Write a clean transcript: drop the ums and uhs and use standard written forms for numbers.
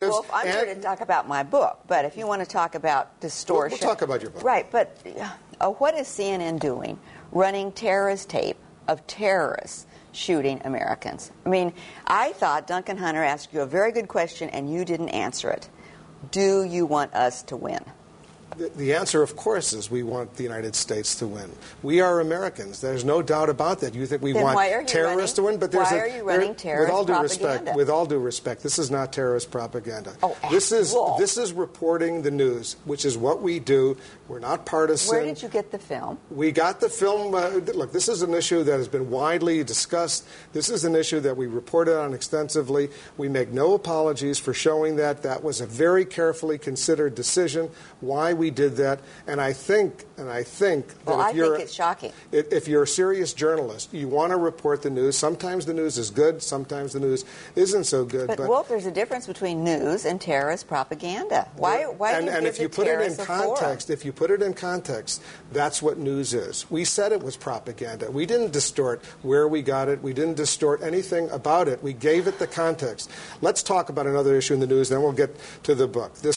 Wolf, I'm here to talk about my book, but if you want to talk about distortion... We'll talk about your book. Right, but what is CNN doing running terrorist tape of terrorists shooting Americans? I mean, I thought Duncan Hunter asked you a very good question and you didn't answer it. Do you want us to win? The answer, of course, is we want the United States to win. We are Americans. There's no doubt about that. You think we want terrorists to win? But why are you running terrorist propaganda? With all due respect, this is not terrorist propaganda. Oh, this is reporting the news, which is what we do. We're not partisan. Where did you get the film? We got the film. Look, this is an issue that has been widely discussed. This is an issue that we reported on extensively. We make no apologies for showing that. That was a very carefully considered decision. Why we did that, and I think that I think it's shocking. If you're a serious journalist, you want to report the news. Sometimes the news is good, sometimes the news isn't so good. But Wolf, there's a difference between news and terrorist propaganda. Why do you give if you the put it in terrorists a context, forum? if you put it in context, that's what news is. We said it was propaganda. We didn't distort where we got it. We didn't distort anything about it. We gave it the context. Let's talk about another issue in the news, then we'll get to the book.